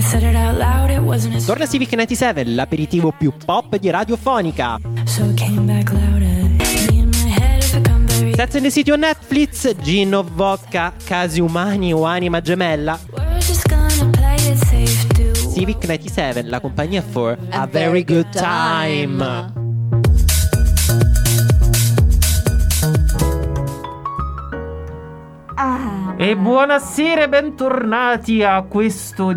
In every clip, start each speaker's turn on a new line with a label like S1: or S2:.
S1: Torna Civic 97, l'aperitivo più pop di Radiofonica. Sex and the City on Netflix, Gin o Vodka, Casi umani o anima gemella. Civic 97, la compagnia for a very good time.
S2: E buonasera e bentornati a questo,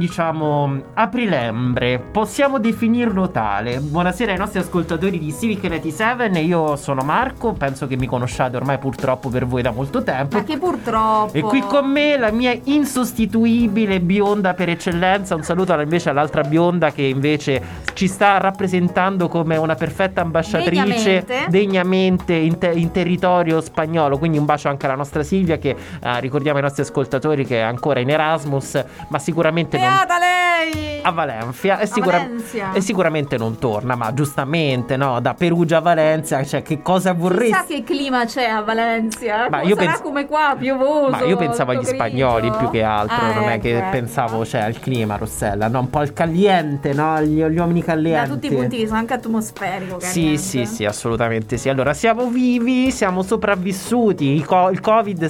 S2: aprilembre. Possiamo definirlo tale. Buonasera ai nostri ascoltatori di Civic 97. Io sono Marco, penso che mi conosciate ormai purtroppo per voi da molto tempo.
S3: Ma che purtroppo.
S2: E qui con me la mia insostituibile bionda per eccellenza. Un saluto invece all'altra bionda che invece ci sta rappresentando come una perfetta ambasciatrice degnamente in territorio spagnolo. Quindi un bacio anche alla nostra Silvia che ricordiamo ai nostri ascoltatori che è ancora in Erasmus, ma sicuramente
S3: lei
S2: a Valencia e sicuramente non torna, ma giustamente da Perugia a Valencia, cioè che cosa vorresti?
S3: Chissà che clima c'è a Valencia,
S2: ma
S3: sarà come qua, piovoso.
S2: Ma io pensavo agli spagnoli più che altro, non è che pensavo al clima, Rossella, un po' al caliente, gli uomini calienti.
S3: Da tutti i punti sono anche atmosferico
S2: caliente. Sì, assolutamente sì. Allora siamo vivi, siamo sopravvissuti, il Covid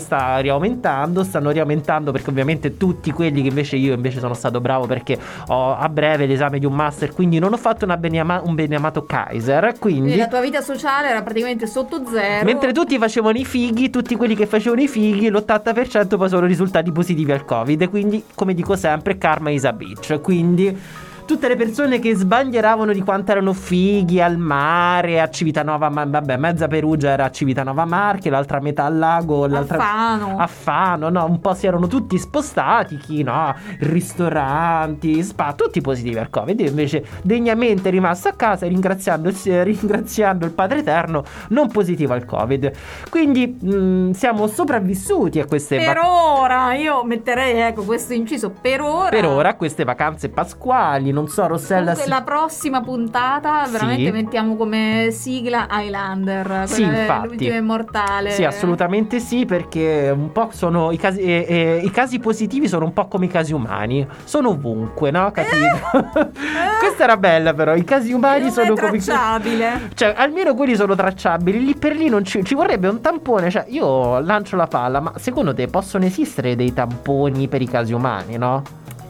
S2: stanno riaumentando perché ovviamente tutti quelli che io sono stato bravo perché ho a breve l'esame di un master, quindi non ho fatto un beniamato Kaiser, quindi
S3: la tua vita sociale era praticamente sotto zero,
S2: mentre tutti facevano i fighi, tutti quelli che facevano i fighi, l'80% poi sono risultati positivi al Covid, quindi come dico sempre karma is a bitch, quindi tutte le persone che sbandieravano di quanto erano fighi al mare, a Civitanova, mezza Perugia era a Civitanova Marche, l'altra metà al lago, a Fano, un po' si erano tutti spostati, chi ristoranti, spa, tutti positivi al Covid. Io invece degnamente rimasto a casa ringraziando il Padre Eterno, non positivo al Covid. Quindi siamo sopravvissuti a queste
S3: per ora, io metterei questo inciso per ora
S2: queste vacanze pasquali. Non so, Rossella.
S3: Comunque la prossima puntata veramente mettiamo come sigla Highlander.
S2: Sì, infatti.
S3: L'ultimo immortale.
S2: Sì, assolutamente sì, perché un po' sono i casi positivi sono un po' come i casi umani. Sono ovunque, no? Capito? Questa era bella, però. I casi umani
S3: non
S2: sono
S3: è tracciabile.
S2: Cioè, almeno quelli sono tracciabili. Lì per lì non ci vorrebbe un tampone. Cioè, io lancio la palla, ma secondo te possono esistere dei tamponi per i casi umani, no?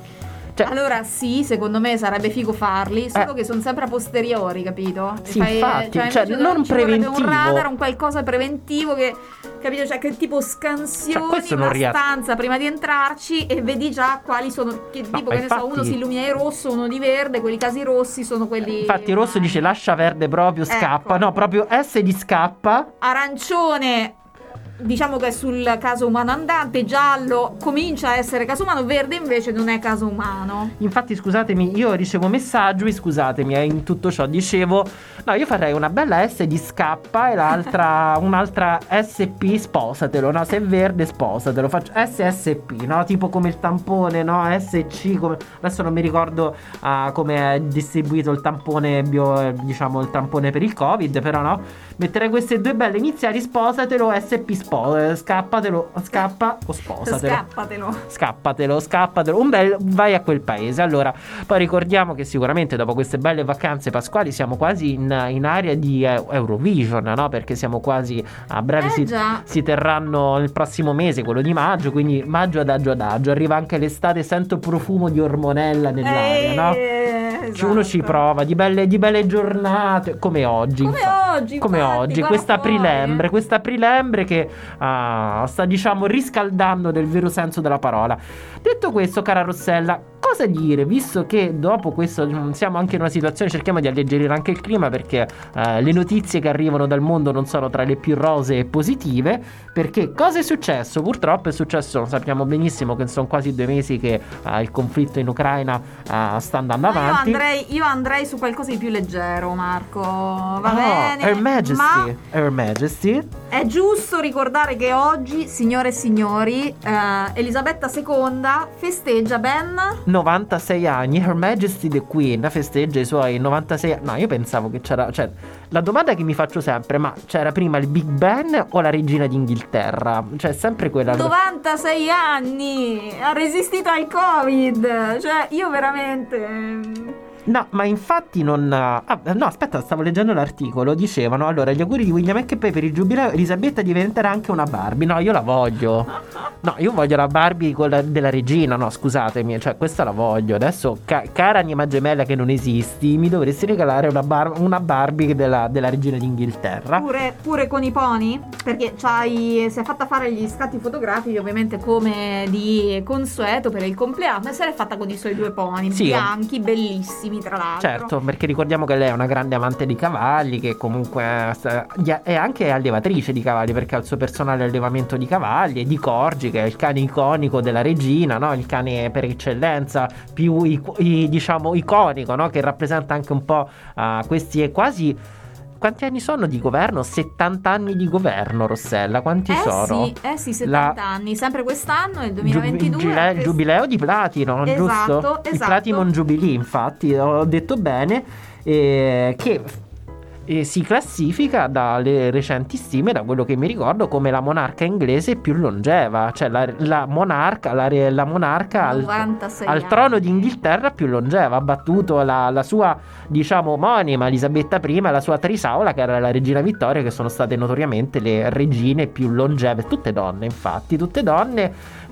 S3: Allora sì, secondo me sarebbe figo farli, solo che sono sempre a posteriori, capito?
S2: Sì, infatti, non preventivo.
S3: Un radar, un qualcosa preventivo che, capito? Cioè che tipo scansioni una stanza prima di entrarci e vedi già quali sono, che tipo che ne so, uno si illumina di rosso, uno di verde, quelli casi rossi sono quelli.
S2: Infatti rosso dice lascia, verde proprio scappa, no, proprio S di scappa.
S3: Arancione diciamo che è sul caso umano andante, giallo comincia a essere caso umano, verde invece non è caso umano.
S2: Infatti scusatemi, io ricevo messaggi, scusatemi, in tutto ciò dicevo, no, io farei una bella S di scappa e un'altra SP sposatelo, no, se è verde sposatelo, faccio SSP, no, tipo come il tampone, no, SC, adesso non mi ricordo come è distribuito il tampone il tampone per il Covid, però no, metterei queste due belle iniziali, sposatelo, SP scappatelo, scappa o sposatelo. Scappatelo, un bel vai a quel paese. Allora, poi ricordiamo che sicuramente dopo queste belle vacanze pasquali siamo quasi in area di Eurovision, no? Perché siamo quasi a breve, si terranno nel prossimo mese, quello di maggio, quindi maggio adagio, arriva anche l'estate, sento profumo di ormonella nell'aria, no? Esatto. Uno ci prova di belle giornate come oggi, questa aprilembre che sta riscaldando nel vero senso della parola. Detto questo, cara Rossella, cosa dire, visto che dopo questo siamo anche in una situazione, cerchiamo di alleggerire anche il clima, perché le notizie che arrivano dal mondo non sono tra le più rosee e positive, perché cosa è successo? Purtroppo è successo, lo sappiamo benissimo, che sono quasi 2 mesi che il conflitto in Ucraina sta andando avanti.
S3: Io andrei su qualcosa di più leggero, Marco, va bene?
S2: Her Majesty
S3: è giusto ricordare che oggi, signore e signori, Elisabetta II festeggia ben
S2: 96 anni. Her Majesty the Queen festeggia i suoi 96 anni. No, io pensavo che c'era, la domanda che mi faccio sempre, ma c'era prima il Big Ben o la regina d'Inghilterra? Cioè sempre quella.
S3: 96 anni, ha resistito al Covid, cioè io veramente...
S2: No, ma infatti non... no, aspetta, stavo leggendo l'articolo. Dicevano, allora, gli auguri di William e Poi per il giubileo Elisabetta diventerà anche una Barbie. No, io la voglio. No, io voglio la Barbie della regina. No, scusatemi, cioè questa la voglio. Adesso, cara anima gemella che non esisti, mi dovresti regalare una Barbie della regina d'Inghilterra.
S3: Pure con i pony? Perché si è fatta fare gli scatti fotografici, ovviamente come di consueto per il compleanno, e se l'è fatta con i suoi 2 pony, sì, bianchi, bellissimi. Tra l'altro.
S2: Certo, perché ricordiamo che lei è una grande amante di cavalli, che comunque è anche allevatrice di cavalli, perché ha il suo personale allevamento di cavalli, e di Corgi, che è il cane iconico della regina, no? Il cane per eccellenza più diciamo iconico, no? Che rappresenta anche un po' questi quasi... Quanti anni sono di governo? 70 anni di governo, Rossella. Quanti sono?
S3: Sì, 70 anni. Sempre quest'anno, nel 2022.
S2: Il giubileo di platino, giusto?
S3: Esatto.
S2: Il Platinum Jubilee, infatti, ho detto bene. Che si classifica dalle recenti stime, da quello che mi ricordo, come la monarca inglese più longeva. Cioè la monarca al trono d'Inghilterra più longeva. Ha battuto la sua, diciamo, omonima Elisabetta I e la sua trisaola, che era la regina Vittoria, che sono state notoriamente le regine più longeve. Tutte donne, infatti, tutte donne,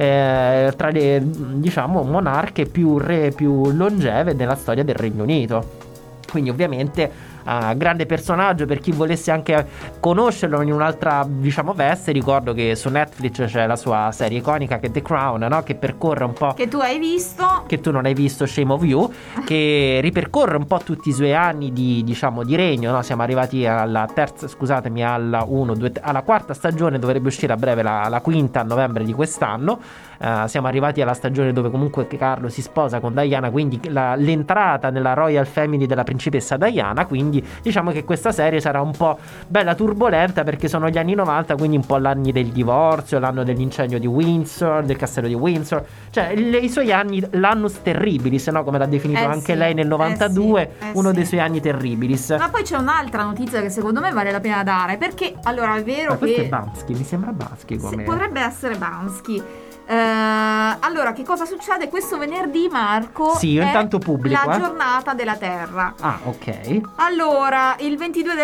S2: tra le, diciamo, monarche più longeve della storia del Regno Unito. Quindi ovviamente grande personaggio. Per chi volesse anche conoscerlo in un'altra, diciamo, veste, ricordo che su Netflix c'è la sua serie iconica, che è The Crown, no? Che percorre un po',
S3: che tu hai visto,
S2: che tu non hai visto, shame of you, che ripercorre un po' tutti i suoi anni di, diciamo, di regno, no? Siamo arrivati alla terza, scusatemi, alla quarta stagione, dovrebbe uscire a breve la quinta a novembre di quest'anno. Siamo arrivati alla stagione dove comunque Carlo si sposa con Diana, quindi l'entrata nella Royal Family della principessa Diana. Quindi diciamo che questa serie sarà un po' bella turbolenta, perché sono gli anni 90, quindi un po' l'anno del divorzio, l'anno dell'incendio di Windsor, del castello di Windsor, cioè i suoi anni, l'annus terribilis, no? Come l'ha definito anche lei nel 92, uno dei suoi anni terribilis.
S3: Ma poi c'è un'altra notizia che secondo me vale la pena dare, perché allora è vero
S2: questo è Bansky, mi sembra Bansky come...
S3: potrebbe essere Bansky. Allora, che cosa succede? Questo venerdì, Marco,
S2: sì, io intanto pubblico
S3: la giornata della Terra.
S2: Ah, ok.
S3: Allora, il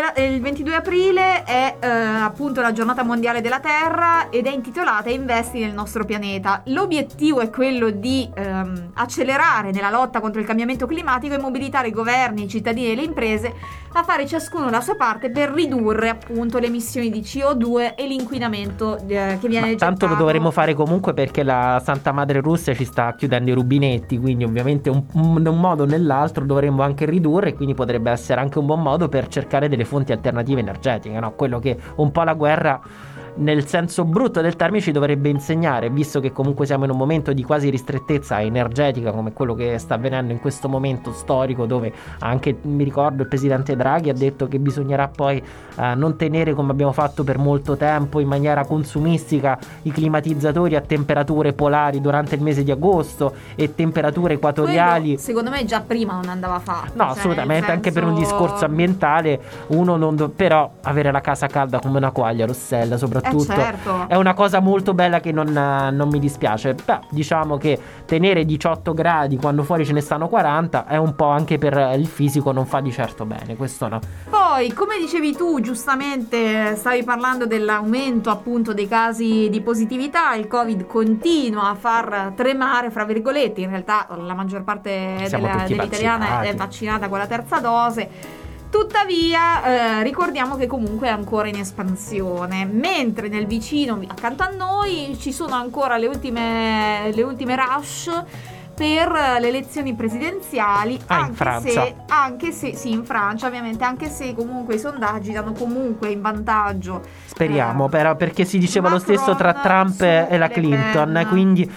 S3: 22 aprile è appunto la giornata mondiale della Terra, ed è intitolata Investi nel nostro pianeta. L'obiettivo è quello di accelerare nella lotta contro il cambiamento climatico e mobilitare i governi, i cittadini e le imprese a fare ciascuno la sua parte per ridurre appunto le emissioni di CO2 e l'inquinamento che viene gettato.
S2: Tanto lo dovremmo fare comunque, perché la Santa Madre Russia ci sta chiudendo i rubinetti, quindi ovviamente un modo o nell'altro dovremmo anche ridurre, e quindi potrebbe essere anche un buon modo per cercare delle fonti alternative energetiche, no? Quello che un po' la guerra, nel senso brutto del termine, ci dovrebbe insegnare, visto che comunque siamo in un momento di quasi ristrettezza energetica come quello che sta avvenendo in questo momento storico, dove anche, mi ricordo, il presidente Draghi ha detto che bisognerà poi non tenere, come abbiamo fatto per molto tempo in maniera consumistica, i climatizzatori a temperature polari durante il mese di agosto e temperature equatoriali.
S3: Quello, secondo me già prima non andava fatto.
S2: No, cioè, assolutamente, anche per un discorso ambientale uno non però avere la casa calda come una quaglia, Rossella, soprattutto
S3: certo.
S2: È una cosa molto bella che non mi dispiace. Beh, diciamo che tenere 18 gradi quando fuori ce ne stanno 40 è un po' anche per il fisico, non fa di certo bene, questo no.
S3: Poi, come dicevi tu giustamente, stavi parlando dell'aumento appunto dei casi di positività. Il Covid continua a far tremare, fra virgolette. In realtà la maggior parte dell'italiana è vaccinata con la terza dose. Tuttavia ricordiamo che comunque è ancora in espansione, mentre nel vicino accanto a noi ci sono ancora le ultime rush per le elezioni presidenziali,
S2: in Francia.
S3: Anche se sì, in Francia ovviamente, anche se comunque i sondaggi danno comunque in vantaggio.
S2: Speriamo però, perché si diceva Macron, lo stesso tra Trump e la Clinton, quindi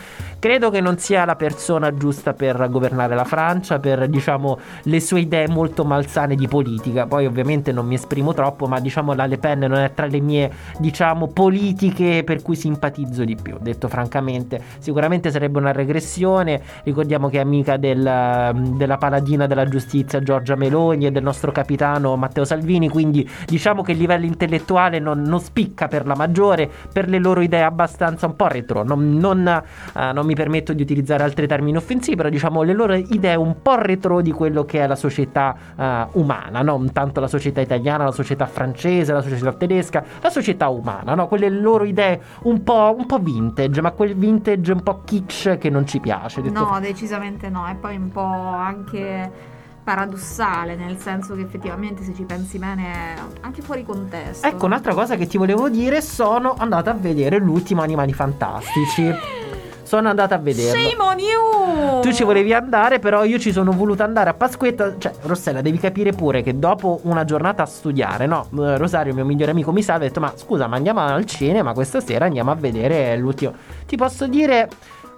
S2: credo che non sia la persona giusta per governare la Francia, per diciamo le sue idee molto malsane di politica. Poi ovviamente non mi esprimo troppo, ma diciamo la Le Pen non è tra le mie diciamo politiche per cui simpatizzo di più, detto francamente. Sicuramente sarebbe una regressione. Ricordiamo che è amica della paladina della giustizia Giorgia Meloni e del nostro capitano Matteo Salvini, quindi diciamo che il livello intellettuale non spicca per la maggiore, per le loro idee abbastanza un po' retro. Non mi permetto di utilizzare altri termini offensivi, però diciamo le loro idee un po' retro di quello che è la società umana, non tanto la società italiana, la società francese, la società tedesca, la società umana, no? Quelle loro idee un po' vintage, ma quel vintage un po' kitsch che non ci piace.
S3: No, decisamente no, e poi un po' anche paradossale, nel senso che effettivamente se ci pensi bene è anche fuori contesto.
S2: Ecco, un'altra cosa che ti volevo dire, sono andata a vedere l'ultimo Animali Fantastici. Sono andata a vederlo.
S3: Shame on you!
S2: Tu ci volevi andare, però io ci sono voluta andare a Pasquetta. Cioè, Rossella, devi capire pure che dopo una giornata a studiare, no? Rosario, mio migliore amico, mi sa, ha detto: ma scusa, ma andiamo al cinema questa sera, andiamo a vedere l'ultimo. Ti posso dire,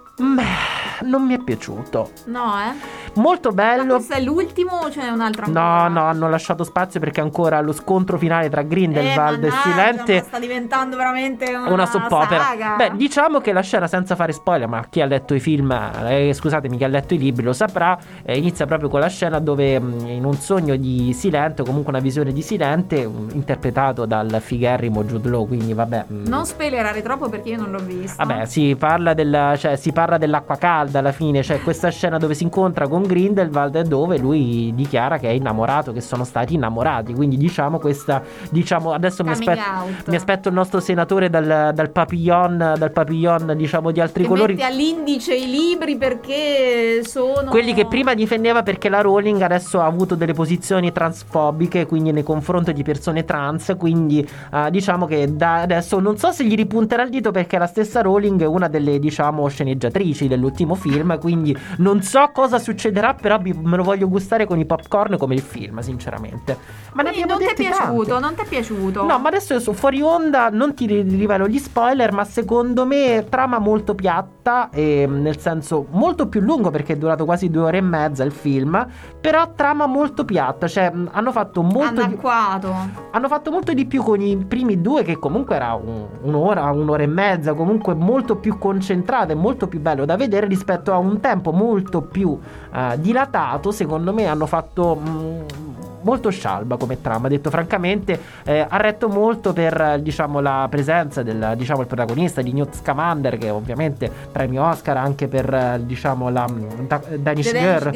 S2: non mi è piaciuto.
S3: No,
S2: Molto bello.
S3: Ma questo è l'ultimo o c'è un'altra
S2: No,
S3: ancora?
S2: hanno lasciato spazio perché ancora lo scontro finale tra Grindelwald e Silente
S3: sta diventando veramente
S2: una soppopera.
S3: saga.
S2: Beh, diciamo che la scena, senza fare spoiler, ma chi ha letto i film, scusatemi, chi ha letto i libri lo saprà, inizia proprio con la scena dove in un sogno di Silente, o comunque una visione di Silente, interpretato dal figherrimo Jude Law, quindi vabbè.
S3: Non spoilerare troppo perché io non l'ho visto.
S2: Vabbè, si parla dell'acqua calda alla fine, cioè questa scena dove si incontra con Grindelwald e dove lui dichiara che è innamorato, che sono stati innamorati, quindi diciamo adesso mi aspetto il nostro senatore dal papillon diciamo di altri
S3: che
S2: colori,
S3: mette all'indice i libri perché sono
S2: quelli che prima difendeva perché la Rowling adesso ha avuto delle posizioni transfobiche, quindi nei confronti di persone trans, quindi diciamo che da adesso non so se gli ripunterà il dito, perché la stessa Rowling è una delle diciamo sceneggiatrici dell'ultimo film, quindi non so cosa succederà, però me lo voglio gustare con i popcorn come il film, sinceramente. Ma ne abbiamo
S3: non ti è
S2: detti
S3: piaciuto?
S2: tante.
S3: Non ti è piaciuto?
S2: No, ma adesso io sono fuori onda, non ti rivelo gli spoiler, ma secondo me trama molto piatta, nel senso molto più lungo perché è durato quasi 2 ore e mezza il film, però trama molto piatta, cioè hanno fatto molto hanno fatto molto di più con i primi 2, che comunque era un'ora e mezza, comunque molto più concentrato e molto più bello da vedere rispetto a un tempo molto più dilatato. Secondo me hanno fatto molto scialba come trama, detto francamente. Ha retto molto per diciamo la presenza del diciamo il protagonista di Newt Scamander, che ovviamente premio Oscar anche per diciamo la Danish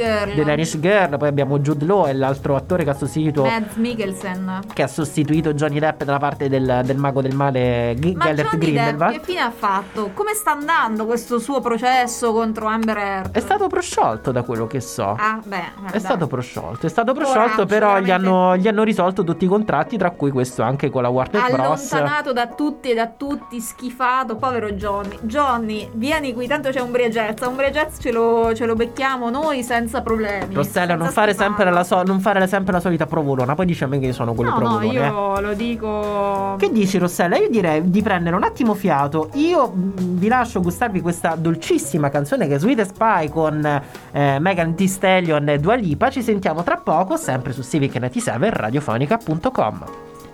S2: Girl. Poi abbiamo Jude Law e l'altro attore che ha sostituito
S3: Mads Mikkelsen,
S2: che ha sostituito Johnny Depp nella parte del mago del male Gellert Grindelwald.
S3: Che fine ha fatto? Come sta andando questo suo processo contro Amber Heard?
S2: È stato prosciolto, da quello che so.
S3: È
S2: stato prosciolto, però gli hanno risolto tutti i contratti, tra cui questo anche con la Warner Bros.
S3: Allontanato da tutti e da tutti, schifato, povero Johnny, vieni qui, tanto c'è Umbriagezza ce lo becchiamo noi senza problemi.
S2: Rossella, non fare sempre la solita provolona, poi dici a me che sono quello provolone.
S3: No, io lo dico.
S2: Che dici, Rossella? Io direi di prendere un attimo fiato. Io vi lascio gustarvi questa dolcissima canzone che è Sweet Spy con Megan Thee Stallion e Dua Lipa. Ci sentiamo tra poco, sempre su Civic 97 radiofonica.com.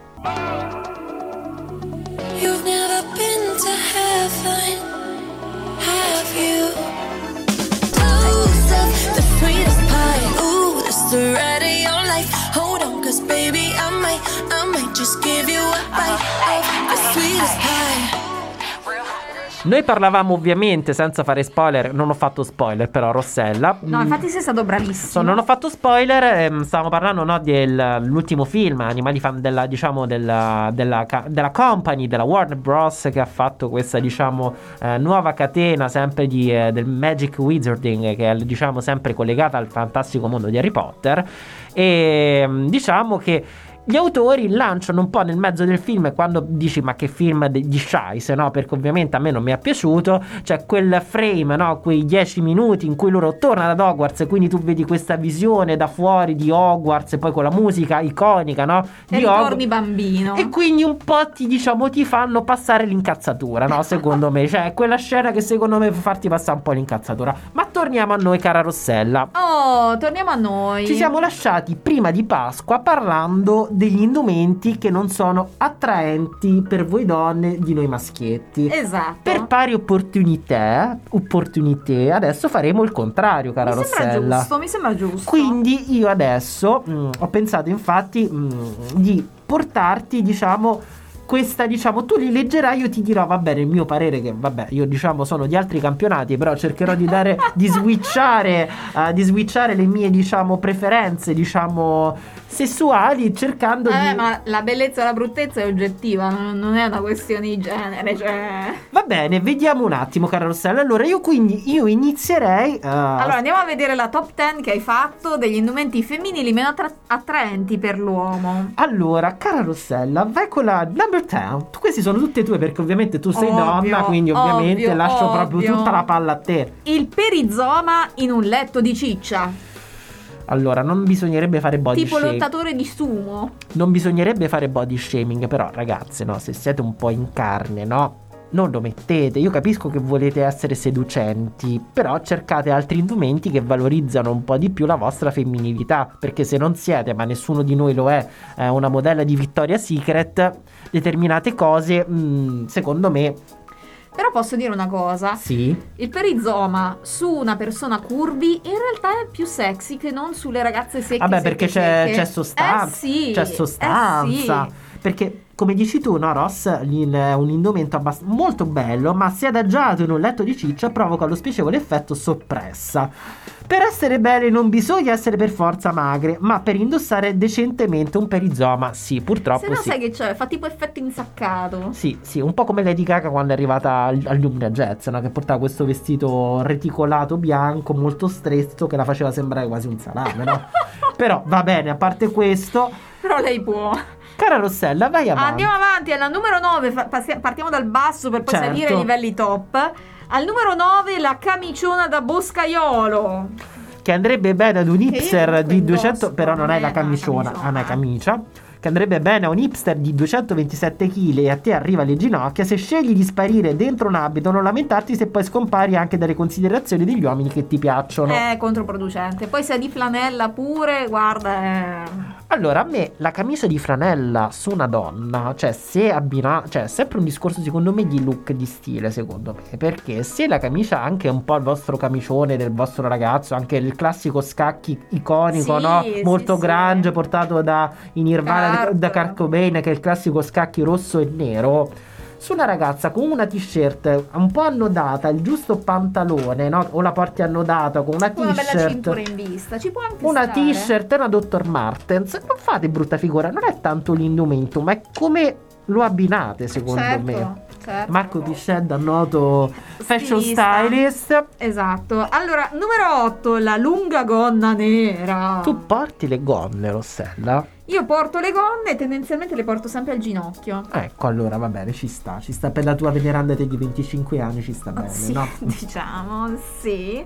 S4: You've never been to heaven, have you? Joseph, the sweetest pie. Ooh, that's the ride of your life. Hold on, cause baby, I might just give you a bite of the sweetest pie.
S2: Noi parlavamo ovviamente senza fare spoiler. Non ho fatto spoiler però, Rossella.
S3: No, infatti sei stato bravissimo.
S2: Non ho fatto spoiler. Stavamo parlando dell'ultimo film Animali Fan della company, della Warner Bros, che ha fatto questa nuova catena sempre del Magic Wizarding, che è sempre collegata al fantastico mondo di Harry Potter. E diciamo che gli autori lanciano un po' nel mezzo del film, quando dici ma che film di Scheisse, no? Perché ovviamente a me non mi è piaciuto, c'è quel frame, no? Quei 10 minuti in cui loro tornano ad Hogwarts e quindi tu vedi questa visione da fuori di Hogwarts e poi con la musica iconica, no?
S3: E ritorni bambino.
S2: E quindi un po' ti fanno passare l'incazzatura, no? Secondo me, cioè quella scena che secondo me fa farti passare un po' l'incazzatura. Ma torniamo a noi, cara Rossella.
S3: Oh, torniamo a noi.
S2: Ci siamo lasciati prima di Pasqua parlando degli indumenti che non sono attraenti per voi donne di noi maschietti.
S3: Esatto.
S2: Per pari opportunità, adesso faremo il contrario, cara Rossella.
S3: Mi sembra giusto.
S2: Quindi io adesso ho pensato infatti di portarti, diciamo, questa, diciamo, tu li leggerai, io ti dirò, va bene, il mio parere, che vabbè, io diciamo sono di altri campionati, però cercherò di dare di switchare le mie, diciamo, preferenze, diciamo, sessuali, cercando di...
S3: ma la bellezza e la bruttezza è oggettiva, non è una questione di genere, cioè...
S2: Va bene, vediamo un attimo, cara Rossella. Allora io inizierei
S3: allora andiamo a vedere la top 10 che hai fatto degli indumenti femminili meno attraenti per l'uomo.
S2: Allora, cara Rossella, vai con la number 10. Questi sono tutte tue, perché ovviamente tu sei donna, quindi ovviamente lascio proprio tutta la palla a te.
S3: Il perizoma in un letto di ciccia.
S2: Allora, non bisognerebbe fare body
S3: tipo
S2: shaming.
S3: lottatore di sumo.
S2: Non bisognerebbe fare body shaming, però ragazze, no, se siete un po' in carne, no, non lo mettete. Io capisco che volete essere seducenti, però cercate altri indumenti che valorizzano un po' di più la vostra femminilità, perché se non siete, ma nessuno di noi lo è, una modella di Victoria's Secret, determinate cose, secondo me...
S3: Però posso dire una cosa?
S2: Sì.
S3: Il perizoma su una persona curvy in realtà è più sexy che non sulle ragazze secche.
S2: Vabbè, perché c'è sostanza.
S3: Sì.
S2: C'è sostanza.
S3: Sì.
S2: Perché, come dici tu, no, Ross, è un indumento molto bello, ma se adagiato in un letto di ciccia provoca lo spiacevole effetto soppressa. Per essere belle non bisogna essere per forza magre, ma per indossare decentemente un perizoma, sì, purtroppo
S3: se no
S2: sì.
S3: Sai che c'è? Fa tipo effetto insaccato.
S2: Sì, un po' come Lady Gaga quando è arrivata al Lumina Jazz, no? Che portava questo vestito reticolato bianco molto stretto che la faceva sembrare quasi un salame, no? Però va bene, a parte questo...
S3: Però lei può...
S2: Cara Rossella, vai avanti.
S3: Andiamo avanti, alla numero 9 partiamo dal basso per poi salire ai livelli top. Al numero 9 la camiciona da boscaiolo,
S2: che andrebbe bene ad un hipster di 200, però non è la camiciona, è una camicia. Che andrebbe bene a un hipster di 227 kg e a te arriva alle ginocchia. Se scegli di sparire dentro un abito, non lamentarti se poi scompari anche dalle considerazioni degli uomini che ti piacciono.
S3: È controproducente. Poi se è di flanella pure, guarda.
S2: Allora, a me la camicia di franella su una donna, cioè se abbina, cioè è sempre un discorso secondo me di look, di stile, secondo me, perché se la camicia anche un po' il vostro camicione del vostro ragazzo, anche il classico scacchi iconico, sì, no? Molto grunge, portato da in Nirvana, da Kurt Cobain, che è il classico scacchi rosso e nero. Su una ragazza con una t-shirt un po' annodata, il giusto pantalone, no? O la porti annodata con una t-shirt,
S3: una bella cintura in vista, ci può anche
S2: una
S3: stare.
S2: t-shirt e una Dr. Martens, non fate brutta figura, non è tanto l'indumento, ma è come lo abbinate, secondo me. Certo. Marco Piscedda, noto fashion stylist.
S3: Esatto. Allora, numero 8, la lunga gonna nera.
S2: Tu porti le gonne, Rossella?
S3: Io porto le gonne e tendenzialmente le porto sempre al ginocchio.
S2: Ecco, allora va bene, ci sta per la tua veneranda di 25 anni, ci sta bene,
S3: sì,
S2: no?
S3: Diciamo, sì.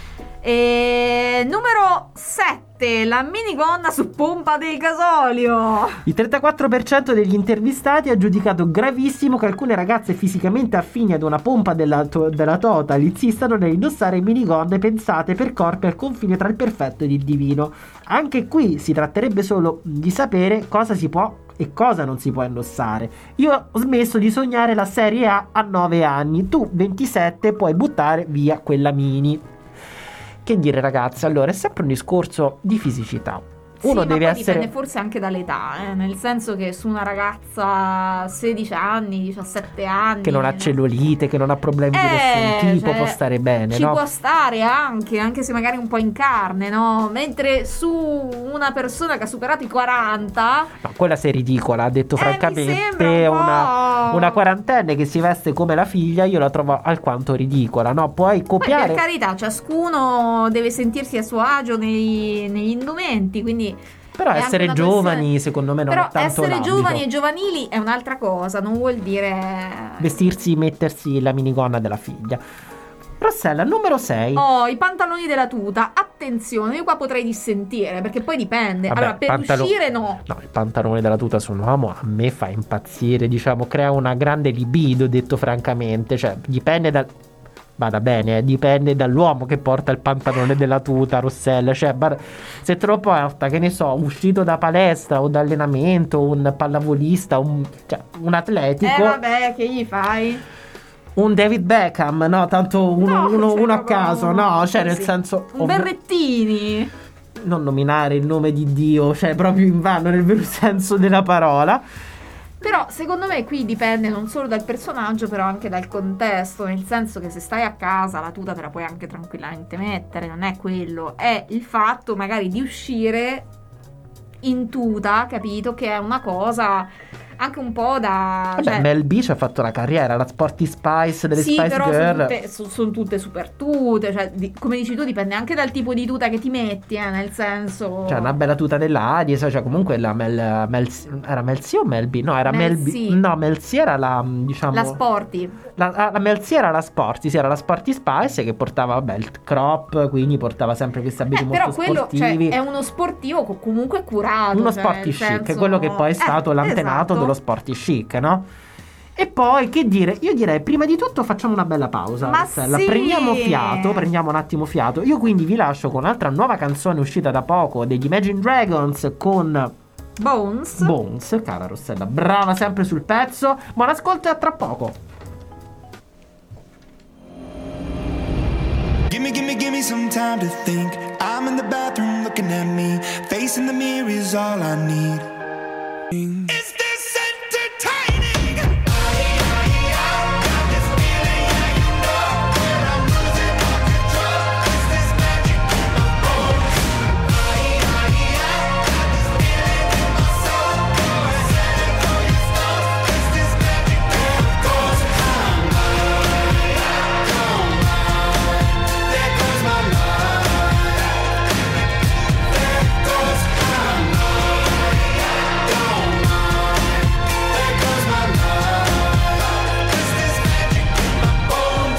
S3: E numero 7, la minigonna su pompa del gasolio.
S2: Il 34% degli intervistati ha giudicato gravissimo che alcune ragazze fisicamente affini ad una pompa della Total insistano nell'indossare minigonne pensate per corpi al confine tra il perfetto ed il divino. Anche qui si tratterebbe solo di sapere cosa si può e cosa non si può indossare. Io ho smesso di sognare la serie A 9 anni, tu 27 puoi buttare via quella mini. Che dire, ragazzi, allora è sempre un discorso di fisicità. Uno
S3: sì,
S2: deve
S3: ma poi
S2: essere...
S3: dipende forse anche dall'età, nel senso che su una ragazza 16 anni, 17 anni
S2: che non ha cellulite, che non ha problemi di nessun tipo, può stare bene,
S3: ci
S2: no?
S3: può stare anche se magari un po' in carne, no? Mentre su una persona che ha superato i 40...
S2: No, quella sei ridicola, ha detto francamente una quarantenne che si veste come la figlia, io la trovo alquanto ridicola, no? Puoi copiare...
S3: Per carità, ciascuno deve sentirsi a suo agio negli indumenti, quindi
S2: Però essere giovani secondo me non è tanto
S3: essere
S2: l'ambito.
S3: giovani e giovanili è un'altra cosa, non vuol dire
S2: vestirsi, mettersi la minigonna della figlia. Rossella, numero 6.
S3: Oh, i pantaloni della tuta. Attenzione, io qua potrei dissentire, perché poi dipende.
S2: Vabbè,
S3: allora, per uscire no,
S2: il pantalone della tuta su un uomo a me fa impazzire, diciamo, crea una grande libido, detto francamente. Cioè, dipende dal... Vada bene, dipende dall'uomo che porta il pantalone della tuta, Rossella. Cioè, se te lo porta, che ne so, uscito da palestra o da allenamento, un pallavolista, un atletico.
S3: Vabbè, che gli fai?
S2: Un David Beckham, no? Tanto uno a caso, no? Cioè, nel senso...
S3: Un Berrettini.
S2: Non nominare il nome di Dio, cioè proprio invano nel vero senso della parola.
S3: Però secondo me qui dipende non solo dal personaggio, però anche dal contesto, nel senso che se stai a casa la tuta te la puoi anche tranquillamente mettere, non è quello, è il fatto magari di uscire in tuta, capito? Che è una cosa anche un po' da...
S2: Vabbè, cioè... Mel B ci ha fatto la carriera, la Sporty Spice delle Spice Girl.
S3: Sono tutte super tute, cioè come dici tu dipende anche dal tipo di tuta che ti metti, nel senso...
S2: Cioè una bella tuta dell'Adidas, cioè comunque la era Mel C o Mel B? No, era Mel B. No, Mel C era la, diciamo...
S3: La Sporty.
S2: La Mel C era la Sporty, sì, era la Sporty Spice che portava, vabbè, il crop, quindi portava sempre questi abiti molto sportivi. Però quello,
S3: cioè, è uno sportivo comunque curato.
S2: Uno
S3: cioè,
S2: sporty chic,
S3: senso...
S2: quello che poi è stato l'antenato dello sporty chic, no? E poi, che dire, io direi prima di tutto facciamo una bella pausa, Rossella. Prendiamo un attimo fiato. Io quindi vi lascio con un'altra nuova canzone uscita da poco degli Imagine Dragons con... Bones, cara Rossella, brava sempre sul pezzo. Buon ascolto e a tra poco.
S5: Give me some time to think. I'm in the bathroom looking at me. Facing the mirror is all I need. Is this entertaining? Got this feeling, yeah, you know that I'm losing all control. Is this magic in my bones? Got this feeling in my soul. I said it for your stones. Is this magic in my bones? There goes my mind. There goes my mind. Don't mind. There goes my mind. Is this magic in my bones?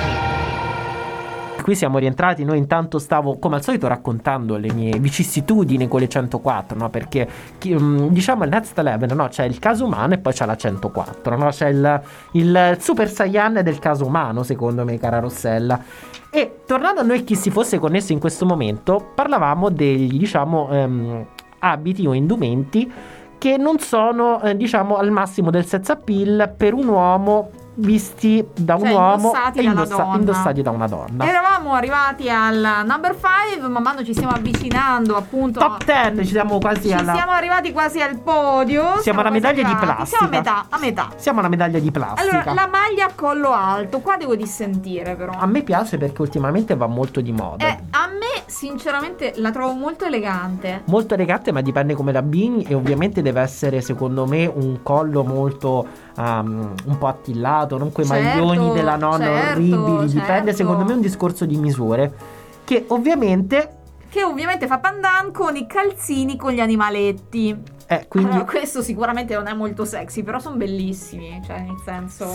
S2: Qui siamo rientrati, noi intanto stavo come al solito raccontando le mie vicissitudini con le 104, no? Perché diciamo il Next Level, no? C'è il caso umano e poi c'è la 104, no? C'è il Super Saiyan del caso umano, secondo me, cara Rossella. E tornando a noi chi si fosse connesso in questo momento, parlavamo degli, diciamo, abiti o indumenti che non sono, diciamo, al massimo del sex appeal per un uomo visti da un uomo e indossati da una donna.
S3: Eravamo arrivati al number 5, man mano ci stiamo avvicinando appunto
S2: top 10, ci siamo quasi
S3: siamo arrivati quasi al podio.
S2: Siamo alla medaglia di plastica.
S3: Siamo a metà.
S2: Siamo alla medaglia di plastica.
S3: Allora, la maglia a collo alto, qua devo dissentire però.
S2: A me piace perché ultimamente va molto di moda.
S3: A me sinceramente la trovo molto elegante.
S2: Molto elegante, ma dipende come l'abbini e ovviamente deve essere, secondo me, un collo molto un po' attillato, non quei maglioni della nonna orribili. Dipende, secondo me, un discorso di misure che ovviamente
S3: fa pandan con i calzini con gli animaletti.
S2: Quindi...
S3: Allora, questo sicuramente non è molto sexy, però sono bellissimi, cioè nel senso...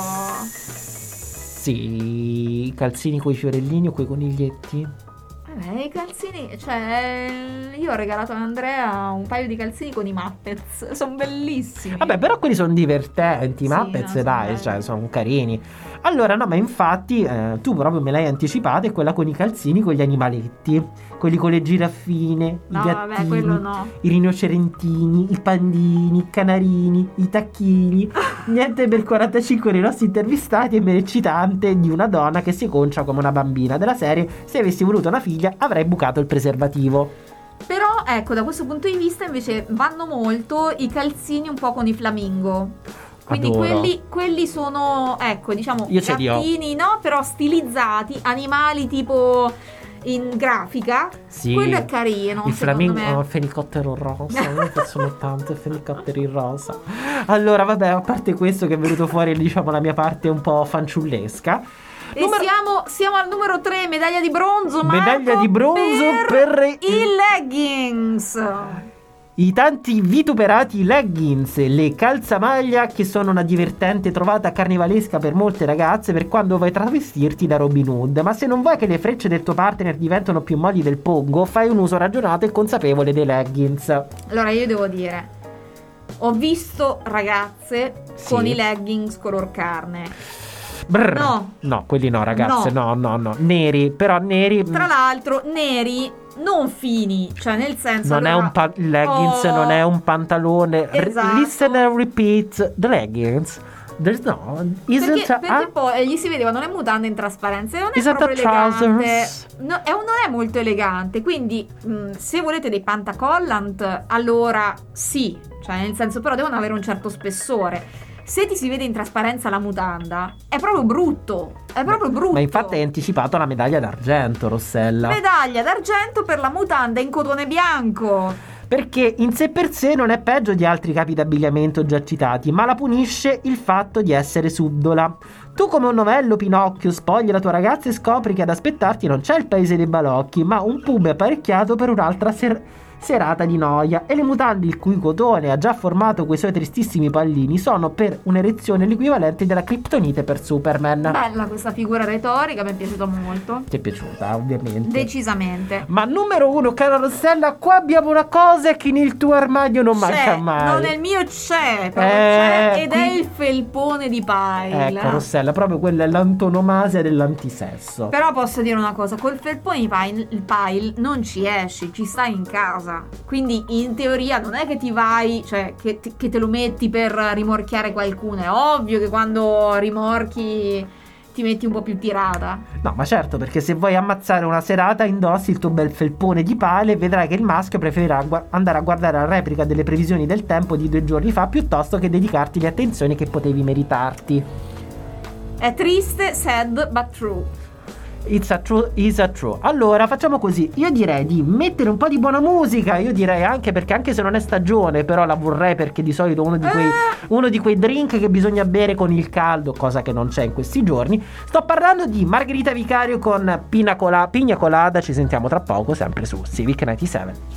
S2: Sì, i calzini con i fiorellini o coi coniglietti.
S3: I calzini, cioè io ho regalato ad Andrea un paio di calzini con i Muppets, sono bellissimi.
S2: Vabbè, però quelli sono divertenti, i
S3: sì,
S2: Muppets,
S3: no,
S2: dai, cioè sono carini. Allora, no, ma infatti tu proprio me l'hai anticipata, è quella con i calzini con gli animaletti, quelli con le giraffine, i gattini,
S3: vabbè, quello no.
S2: I rinocerentini, i pandini, i canarini, i tacchini. Niente per 45 dei nostri intervistati e eccitante di una donna che si concia come una bambina della serie se avessi voluto una figlia avrei bucato il preservativo.
S3: Però ecco, da questo punto di vista invece vanno molto i calzini un po' con i flamingo. Quindi quelli sono, ecco, diciamo, gattini, no? Però stilizzati, animali tipo in grafica.
S2: Sì.
S3: Quello è carino.
S2: Il flamingo, il fenicottero rosa. Mi piacciono tanto i fenicotteri rosa. Allora, vabbè, a parte questo che è venuto fuori, diciamo, la mia parte un po' fanciullesca.
S3: E siamo al numero 3, medaglia di bronzo.
S2: Medaglia di bronzo per
S3: i leggings.
S2: I tanti vituperati leggings, le calzamaglia che sono una divertente trovata carnevalesca per molte ragazze per quando vuoi travestirti da Robin Hood. Ma se non vuoi che le frecce del tuo partner diventano più molli del pongo, fai un uso ragionato e consapevole dei leggings.
S3: Allora io devo dire, ho visto ragazze con i leggings color carne.
S2: Brr. No, quelli no, ragazze. No. Neri, però neri.
S3: Tra l'altro, neri non fini, cioè nel senso.
S2: Non
S3: allora,
S2: è un leggings, non è un pantalone.
S3: Esatto.
S2: Listen and repeat the leggings. No,
S3: perché poi gli si vedevano le mutande in trasparenza e non è proprio elegante. Non è molto elegante. Quindi se volete dei pantacollant, allora sì, cioè nel senso, però devono avere un certo spessore. Se ti si vede in trasparenza la mutanda, è proprio brutto. È proprio brutto.
S2: Ma infatti hai anticipato la medaglia d'argento, Rossella.
S3: Medaglia d'argento per la mutanda in cotone bianco.
S2: Perché in sé per sé non è peggio di altri capi d'abbigliamento già citati, ma la punisce il fatto di essere subdola. Tu come un novello Pinocchio spogli la tua ragazza e scopri che ad aspettarti non c'è il paese dei balocchi, ma un pub apparecchiato per un'altra serata di noia, e le mutande il cui cotone ha già formato quei suoi tristissimi pallini sono per un'erezione l'equivalente della criptonite per Superman.
S3: Bella questa figura retorica, mi è piaciuta molto.
S2: Ti è piaciuta, ovviamente.
S3: Decisamente.
S2: Ma numero 1, cara Rossella, qua abbiamo una cosa che nel tuo armadio non manca mai.
S3: No, nel mio c'è, però c'è, ed è il felpone di Pyle.
S2: Ecco, Rossella, proprio quella è l'antonomasia dell'antisesso.
S3: Però posso dire una cosa, col felpone di Pyle non ci esci, ci stai in casa. Quindi in teoria non è che ti vai, cioè che te lo metti per rimorchiare qualcuno. È ovvio che quando rimorchi ti metti un po' più tirata.
S2: No, ma certo, perché se vuoi ammazzare una serata indossi il tuo bel felpone di Pyle e vedrai che il maschio preferirà andare a guardare la replica delle previsioni del tempo di 2 giorni fa piuttosto che dedicarti le attenzioni che potevi meritarti.
S3: È triste, sad but true.
S2: It's a true. Allora facciamo così, io direi di mettere un po' di buona musica. Io direi anche, perché anche se non è stagione, però la vorrei, perché di solito uno di quei drink che bisogna bere con il caldo, cosa che non c'è in questi giorni. Sto parlando di Margherita Vicario con Pina Colada. Ci sentiamo tra poco, sempre su Civic 97.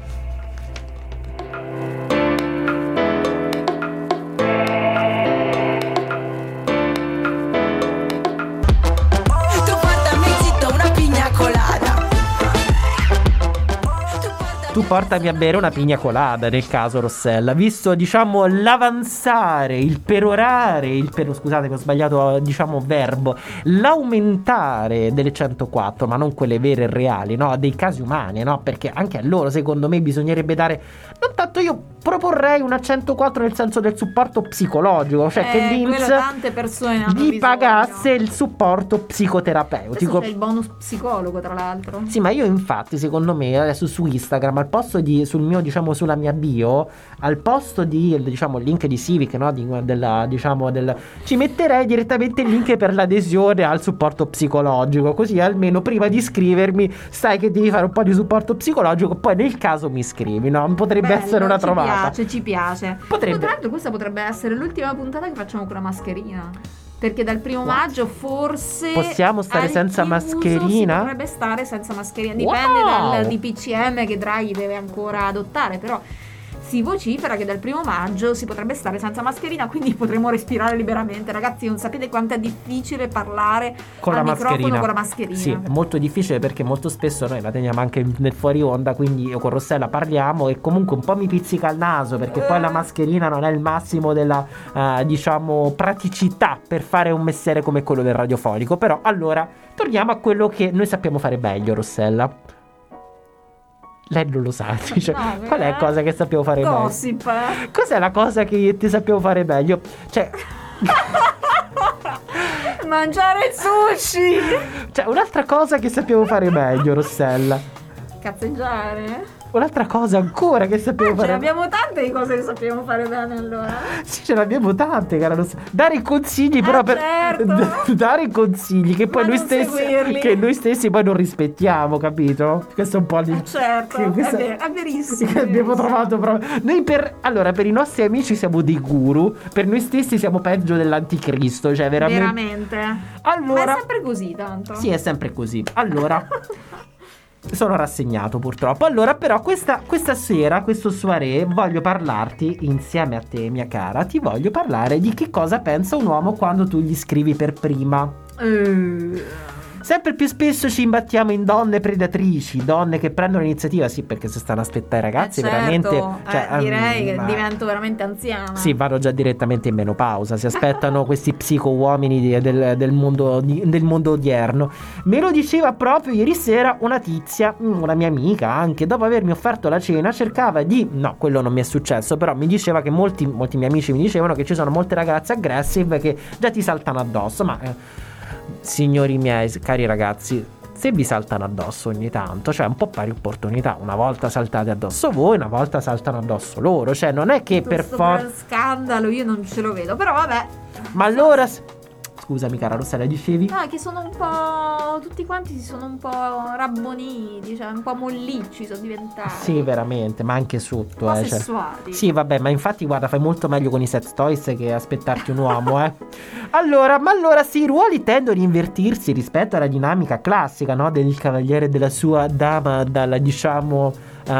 S2: Tu portami a bere una pina colada, nel caso, Rossella. Visto, diciamo, l'avanzare, il perorare, scusate, ho sbagliato, diciamo, verbo, l'aumentare delle 104, ma non quelle vere e reali, no? Dei casi umani, no? Perché anche a loro, secondo me, bisognerebbe non tanto, io proporrei una 104 nel senso del supporto psicologico, cioè che l'INPS
S3: tante persone hanno
S2: gli pagasse il supporto psicoterapeutico.
S3: Adesso c'è il bonus psicologo, tra l'altro.
S2: Sì, ma io infatti, secondo me, adesso su Instagram, al posto di, sul mio, diciamo, sulla mia bio, al posto di, diciamo, il link di Civic, no? Ci metterei direttamente il link per l'adesione al supporto psicologico, così almeno prima di iscrivermi sai che devi fare un po' di supporto psicologico, poi nel caso mi iscrivi, no? Potrebbe essere una trovata.
S3: Ci piace. Tra l'altro questa potrebbe essere l'ultima puntata che facciamo con la mascherina. Perché dal 1 maggio forse
S2: possiamo stare senza mascherina?
S3: Si potrebbe stare senza mascherina. Dipende dal DPCM che Draghi deve ancora adottare, però si vocifera che dal 1 maggio si potrebbe stare senza mascherina, quindi potremo respirare liberamente. Ragazzi, non sapete quanto è difficile parlare
S2: con
S3: al
S2: la
S3: microfono
S2: mascherina.
S3: con la mascherina.
S2: Sì, è molto difficile perché molto spesso noi la teniamo anche nel fuori onda, quindi io con Rossella parliamo e comunque un po' mi pizzica il naso, perché poi la mascherina non è il massimo della diciamo praticità per fare un mestiere come quello del radiofonico. Però allora torniamo a quello che noi sappiamo fare meglio, Rossella. Lei non lo sa, cioè,
S3: no,
S2: qual è la cosa che sappiamo fare
S3: Gossip.
S2: meglio? Cos'è la cosa che ti sappiamo fare meglio? Cioè
S3: mangiare il sushi.
S2: Cioè, un'altra cosa che sappiamo fare meglio, Rossella.
S3: Cazzeggiare.
S2: Un'altra cosa ancora che sappiamo fare.
S3: Ce ne abbiamo tante di cose che sappiamo fare bene, allora.
S2: Sì, ce ne abbiamo tante, cara Rossella. Dare consigli, però
S3: certo.
S2: dare consigli che poi noi stessi poi non rispettiamo, capito? Questo è un po' di
S3: certo, è verissimo.
S2: Abbiamo trovato proprio. Noi per i nostri amici siamo dei guru, per noi stessi siamo peggio dell'anticristo, cioè veramente.
S3: Allora, ma è
S2: sempre
S3: così tanto.
S2: Sì, è sempre così. Allora sono rassegnato purtroppo. Allora però questa sera, questo soirée, voglio parlarti insieme a te, mia cara. Ti voglio parlare di che cosa pensa un uomo quando tu gli scrivi per prima. Sempre più spesso ci imbattiamo in donne predatrici, donne che prendono l'iniziativa. Sì, perché se stanno a aspettare i ragazzi,
S3: certo,
S2: veramente
S3: direi che divento veramente anziana.
S2: Sì, vanno già direttamente in menopausa. Si aspettano questi psico uomini del mondo odierno. Me lo diceva proprio ieri sera una tizia, una mia amica anche. Dopo avermi offerto la cena cercava di... No, quello non mi è successo, però mi diceva che molti miei amici mi dicevano che ci sono molte ragazze aggressive che già ti saltano addosso. Ma signori miei, cari ragazzi, se vi saltano addosso ogni tanto, cioè un po' pari opportunità, una volta saltate addosso voi, una volta saltano addosso loro, cioè non è che per forza
S3: scandalo io non ce lo vedo, però vabbè.
S2: Ma allora scusami cara Rossella, dicevi?
S3: No, che sono un po'... tutti quanti si sono un po' rabboniti, cioè un po' mollicci sono diventati.
S2: Sì, veramente, ma anche sotto,
S3: un po'
S2: cioè.
S3: sessuali.
S2: Sì, vabbè, ma infatti guarda, fai molto meglio con i sex toys che aspettarti un uomo, Allora sì, i ruoli tendono a invertirsi rispetto alla dinamica classica, no? Del cavaliere della sua dama, dalla diciamo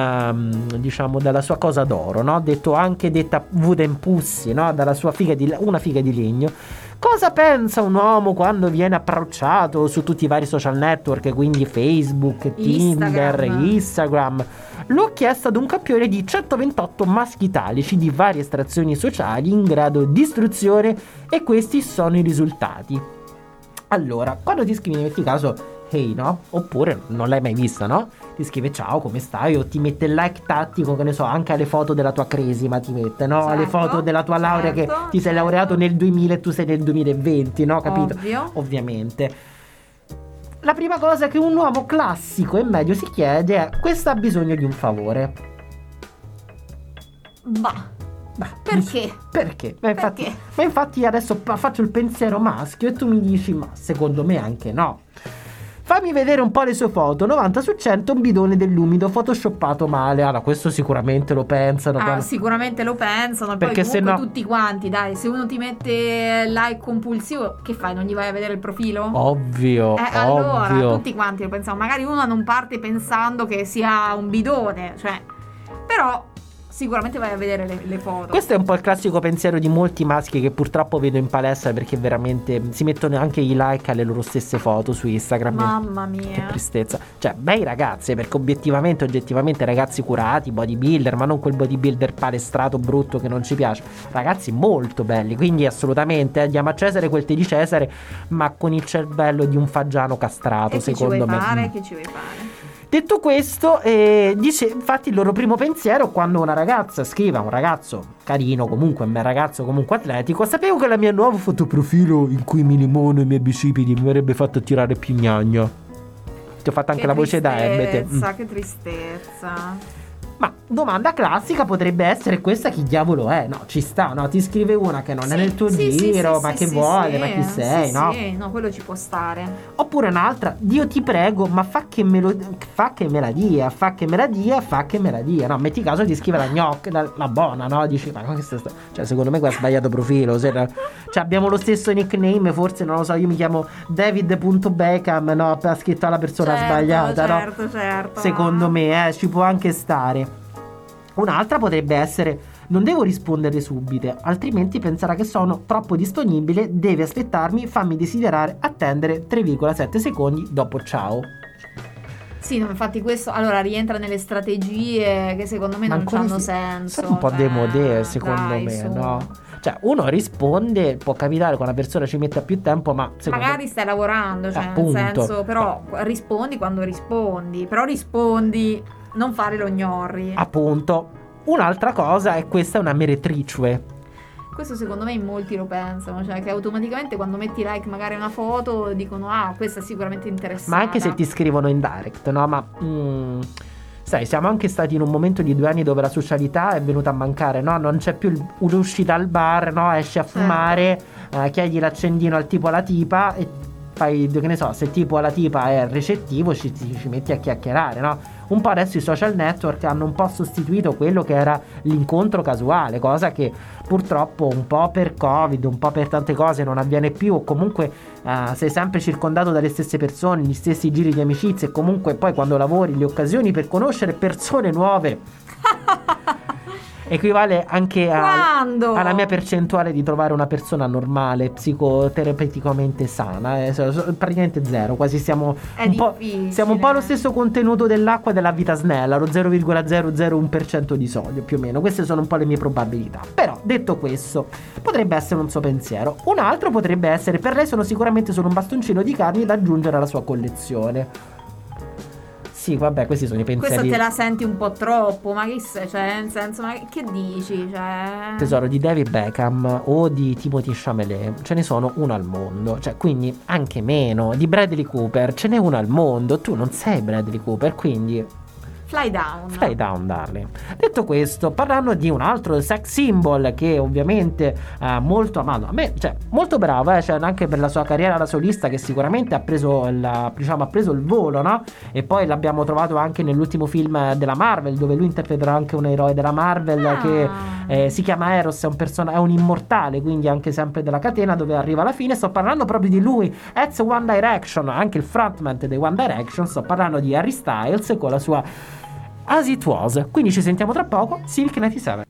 S2: dalla sua cosa d'oro, no? Detta wooden pussy, no? Dalla sua una figa di legno. Cosa pensa un uomo quando viene approcciato su tutti i vari social network, quindi Facebook, Tinder, Instagram? L'ho chiesto ad un campione di 128 maschi italici di varie estrazioni sociali in grado di istruzione e questi sono i risultati. Allora, quando ti scrivi, metti caso hey, no? Oppure non l'hai mai vista, no? Ti scrive ciao, come stai? O ti mette il like tattico, che ne so, anche alle foto della tua cresima ti mette, no? Alle foto della tua laurea, che ti sei laureato nel 2000 e tu sei nel 2020, no? Capito?
S3: Ovviamente.
S2: La prima cosa che un uomo classico e medio si chiede è: questa ha bisogno di un favore.
S3: Perché?
S2: Perché? Ma infatti adesso faccio il pensiero maschio e tu mi dici ma secondo me anche no. Fammi vedere un po' le sue foto. 90 su 100 un bidone dell'umido photoshoppato male. Allora questo sicuramente lo pensano.
S3: Sicuramente lo pensano.
S2: Perché
S3: poi comunque tutti quanti, dai, se uno ti mette like compulsivo, che fai? Non gli vai a vedere il profilo?
S2: Ovvio.
S3: Allora tutti quanti lo pensano. Magari uno non parte pensando che sia un bidone, cioè, però sicuramente vai a vedere le foto. Questo
S2: è un po' il classico pensiero di molti maschi che purtroppo vedo in palestra, perché veramente si mettono anche i like alle loro stesse foto su Instagram.
S3: Mamma mia,
S2: che tristezza. Cioè, bei ragazzi, perché oggettivamente ragazzi curati, bodybuilder, ma non quel bodybuilder palestrato brutto che non ci piace. Ragazzi molto belli, quindi assolutamente diamo a Cesare quel te di Cesare, ma con il cervello di un fagiano castrato, secondo me.
S3: Che ci vuoi fare?
S2: Detto questo, dice infatti il loro primo pensiero quando una ragazza scrive a un ragazzo carino, comunque un bel ragazzo, comunque atletico: sapevo che la mia nuova fotoprofilo in cui mi limono i miei bicipiti mi avrebbe fatto tirare più gnagna. Ti ho fatto anche la voce da Emmete.
S3: Che tristezza.
S2: Ma domanda classica potrebbe essere questa: chi diavolo è? No, ci sta, no? Ti scrive una che non è nel tuo giro, ma che vuole, ma chi sei, no?
S3: Sì, no, quello ci può stare.
S2: Oppure un'altra: Dio ti prego, ma fa che me la dia. No, metti caso ti scrive la gnocca, la buona, no? Dici, ma questo cioè, secondo me qua ha sbagliato profilo. Cioè, abbiamo lo stesso nickname, forse, non lo so, io mi chiamo David.Beckham, no? Ha scritto alla persona sbagliata, no?
S3: Certo.
S2: Secondo me, ci può anche stare. Un'altra potrebbe essere: non devo rispondere subito, altrimenti penserà che sono troppo disponibile, devi aspettarmi, fammi desiderare, attendere 3,7 secondi dopo ciao.
S3: Sì, no, infatti questo allora rientra nelle strategie che secondo me non hanno senso.
S2: Sono un po' demodè, secondo me, no? Cioè, uno risponde, può capitare che una persona ci metta più tempo, ma
S3: magari stai lavorando, cioè nel senso, però rispondi quando rispondi, però rispondi, non fare lo gnorri.
S2: Appunto. Un'altra cosa è: questa è una meretrice.
S3: Questo secondo me in molti lo pensano, cioè che automaticamente quando metti like magari a una foto dicono questa è sicuramente interessata.
S2: Ma anche se ti scrivono in direct, no? Ma sai, siamo anche stati in un momento di 2 anni dove la socialità è venuta a mancare, no? Non c'è più un'uscita al bar, no? Esci a fumare, chiedi l'accendino al tipo alla tipa e fai, che ne so, se il tipo alla tipa è recettivo ci metti a chiacchierare, no? Un po' adesso i social network hanno un po' sostituito quello che era l'incontro casuale, cosa che purtroppo un po' per Covid, un po' per tante cose non avviene più, o comunque sei sempre circondato dalle stesse persone, gli stessi giri di amicizie, e comunque poi quando lavori le occasioni per conoscere persone nuove equivale anche alla mia percentuale di trovare una persona normale, psicoterapeuticamente sana. Praticamente zero, quasi siamo un po' allo stesso contenuto dell'acqua della vita snella, lo 0,001% di sodio più o meno. Queste sono un po' le mie probabilità. Però detto questo, potrebbe essere un suo pensiero. Un altro potrebbe essere: per lei sono sicuramente solo un bastoncino di carni da aggiungere alla sua collezione. Sì, vabbè, questi sono i pensieri.
S3: Questo te la senti un po' troppo, ma chissà, cioè, nel senso, ma che dici? Cioè...
S2: Tesoro, di David Beckham o di Timothée Chalamet ce ne sono uno al mondo, cioè quindi anche meno. Di Bradley Cooper ce n'è uno al mondo, tu non sei Bradley Cooper, quindi...
S3: Fly down,
S2: darling. Detto questo, parlando di un altro sex symbol che ovviamente molto amato, a me, cioè molto brava, cioè anche per la sua carriera da solista, che sicuramente ha preso il volo, no? E poi l'abbiamo trovato anche nell'ultimo film della Marvel, dove lui interpreterà anche un eroe della Marvel che si chiama Eros, è un immortale, quindi anche sempre della catena, dove arriva alla fine. Sto parlando proprio di lui, ex One Direction, anche il frontman dei One Direction. Sto parlando di Harry Styles con la sua As It Was. Quindi ci sentiamo tra poco. Silk 97.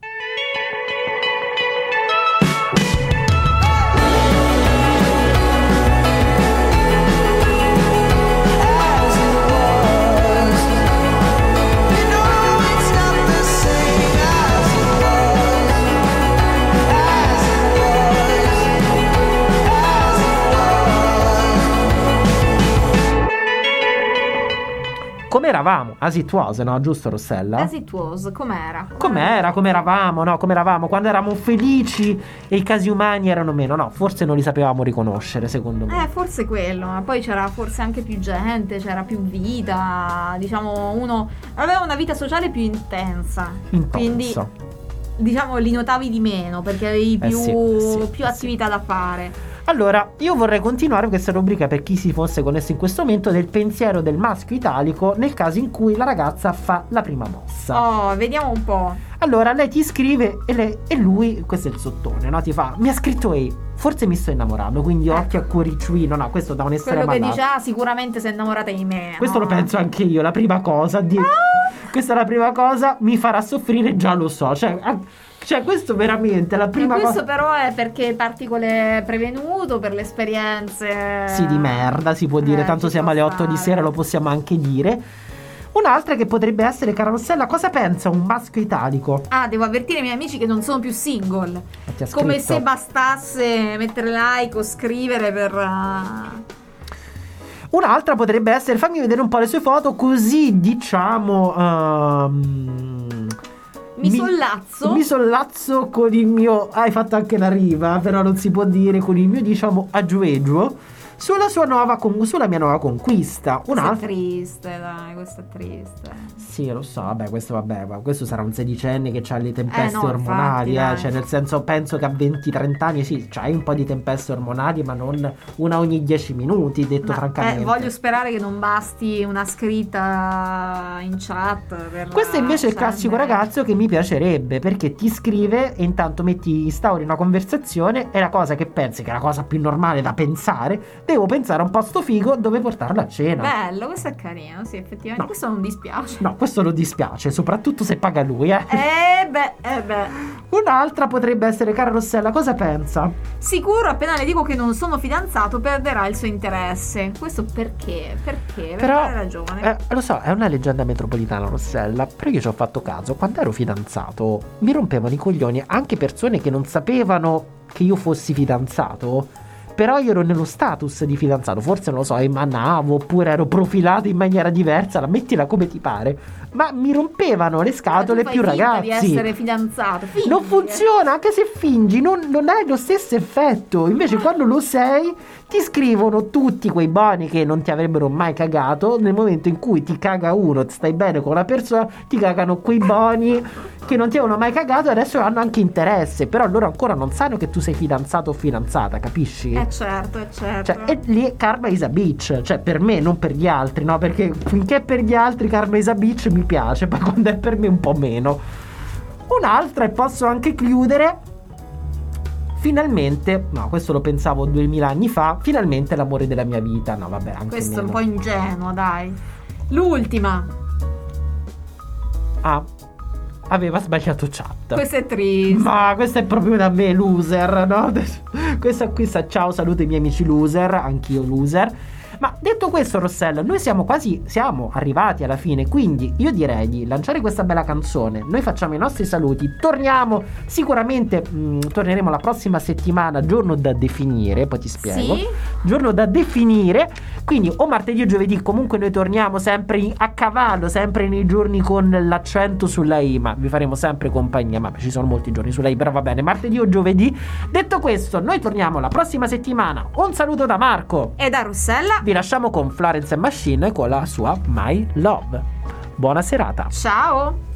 S2: Come eravamo? As It Was, no? Giusto, Rossella?
S3: As It Was, com'era?
S2: Come eravamo, no? Come eravamo quando eravamo felici e i casi umani erano meno. No, forse non li sapevamo riconoscere, secondo me.
S3: Forse quello, ma poi c'era forse anche più gente, c'era più vita, diciamo, uno aveva una vita sociale più intensa. Quindi, diciamo, li notavi di meno perché avevi più attività da fare.
S2: Allora, io vorrei continuare questa rubrica, per chi si fosse connesso in questo momento, del pensiero del maschio italico nel caso in cui la ragazza fa la prima mossa.
S3: Oh, vediamo un po'.
S2: Allora, lei ti scrive e lui, questo è il sottone, no? Ti fa: mi ha scritto forse mi sto innamorando, quindi occhio a cuoricciuino. No, questo da un estremo
S3: quello che
S2: all'altro.
S3: dice: sicuramente sei innamorata di me.
S2: Questo lo penso anche io, la prima cosa questa è la prima cosa, mi farà soffrire, già lo so. Cioè, questo veramente è la prima cosa.
S3: Questo però è perché parti con le prevenuto per le esperienze.
S2: Sì, di merda, si può dire. Tanto siamo alle 8 di sera, lo possiamo anche dire. Un'altra che potrebbe essere, cara Rossella, cosa pensa un maschio italico?
S3: Devo avvertire i miei amici che non sono più single. Come se bastasse mettere like o scrivere per...
S2: Un'altra potrebbe essere: fammi vedere un po' le sue foto, così diciamo... Mi sollazzo con il mio... Hai fatto anche la riva, però non si può dire. Con il mio, diciamo, aggiuegio sulla mia nuova conquista.
S3: Questo è triste, dai, questo è triste.
S2: Sì, lo so, questo sarà un sedicenne che ha le tempeste ormonali,
S3: infatti,
S2: cioè nel senso, penso che a 20-30 anni sì, c'hai un po' di tempeste ormonali, ma non una ogni 10 minuti, detto francamente.
S3: Voglio sperare che non basti una scritta in chat per...
S2: Questo invece è il classico ragazzo che mi piacerebbe, perché ti scrive e intanto instauri una conversazione, e la cosa che pensi che è la cosa più normale da pensare: devo pensare a un posto figo dove portarlo a cena.
S3: Bello, questo è carino, sì, effettivamente. No. Questo non dispiace.
S2: No, questo non dispiace, soprattutto se paga lui,
S3: beh.
S2: Un'altra potrebbe essere: cara Rossella, cosa pensa?
S3: Sicuro, appena le dico che non sono fidanzato, perderà il suo interesse. Questo perché? Perché? Per quale ragione?
S2: Lo so, è una leggenda metropolitana, Rossella, però io ci ho fatto caso. Quando ero fidanzato mi rompevano i coglioni anche persone che non sapevano che io fossi fidanzato, però io ero nello status di fidanzato. Forse, non lo so, emanavo, oppure ero profilato in maniera diversa, la mettila come ti pare, ma mi rompevano le scatole più ragazzi.
S3: Di essere fidanzato, fingi.
S2: Non funziona, anche se fingi non hai lo stesso effetto. Invece quando lo sei, ti scrivono tutti quei boni che non ti avrebbero mai cagato. Nel momento in cui ti caga uno, stai bene con la persona, ti cagano quei boni che non ti avevano mai cagato e adesso hanno anche interesse, però loro ancora non sanno che tu sei fidanzato o fidanzata, capisci?
S3: Certo.
S2: Cioè, e lì karma is a bitch, cioè per me, non per gli altri, no? Perché finché è per gli altri karma is a bitch mi piace, ma quando è per me un po' meno. Un'altra, e posso anche chiudere, finalmente, no, questo lo pensavo 2000 anni fa, finalmente l'amore della mia vita. No, vabbè, anche
S3: Questo è
S2: meno.
S3: un po' ingenuo, dai. L'ultima.
S2: Aveva sbagliato chat.
S3: Questa è triste.
S2: Ma questa è proprio da me loser, no? Questa qui sa ciao, saluto i miei amici loser, anch'io loser. Ma detto questo, Rossella, noi siamo arrivati alla fine, quindi io direi di lanciare questa bella canzone. Noi facciamo i nostri saluti, torniamo sicuramente, torneremo la prossima settimana, giorno da definire, poi ti spiego.
S3: Sì.
S2: Giorno da definire, quindi o martedì o giovedì, comunque noi torniamo sempre a cavallo, sempre nei giorni con l'accento sulla I, ma vi faremo sempre compagnia, ma ci sono molti giorni sulla I, però va bene, martedì o giovedì. Detto questo, noi torniamo la prossima settimana. Un saluto da Marco
S3: E da Rossella.
S2: vi lasciamo con Florence and Machine e con la sua My Love. Buona serata.
S3: Ciao.